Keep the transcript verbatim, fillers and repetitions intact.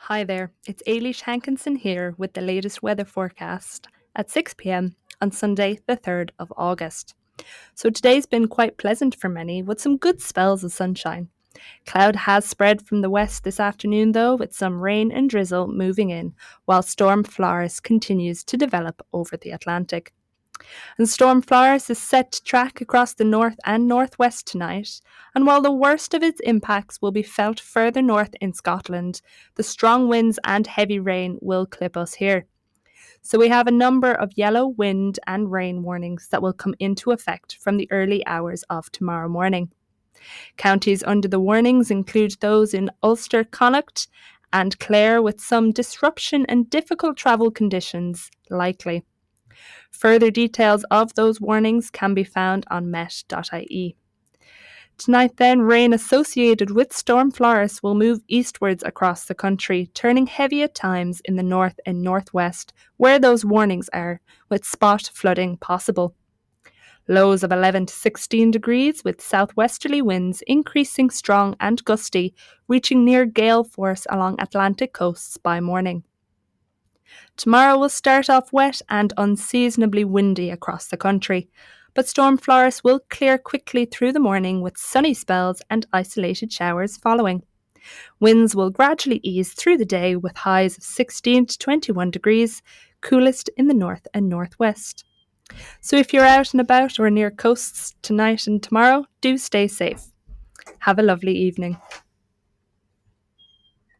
Hi there, it's Ailish Hankinson here with the latest weather forecast at six p m on Sunday, the third of August. So today's been quite pleasant for many with some good spells of sunshine. Cloud has spread from the west this afternoon though, with some rain and drizzle moving in, while Storm Floris continues to develop over the Atlantic. And Storm Floris is set to track across the north and northwest tonight, and while the worst of its impacts will be felt further north in Scotland, the strong winds and heavy rain will clip us here. So we have a number of yellow wind and rain warnings that will come into effect from the early hours of tomorrow morning. Counties under the warnings include those in Ulster, Connacht, and Clare, with some disruption and difficult travel conditions likely. Further details of those warnings can be found on met dot I E. Tonight then, rain associated with Storm Floris will move eastwards across the country, turning heavy at times in the north and northwest, where those warnings are, with spot flooding possible. Lows of eleven to sixteen degrees, with southwesterly winds increasing strong and gusty, reaching near gale force along Atlantic coasts by morning. Tomorrow will start off wet and unseasonably windy across the country, but Storm Floris will clear quickly through the morning with sunny spells and isolated showers following. Winds will gradually ease through the day with highs of sixteen to twenty-one degrees, coolest in the north and northwest. So if you're out and about or near coasts tonight and tomorrow, do stay safe. Have a lovely evening.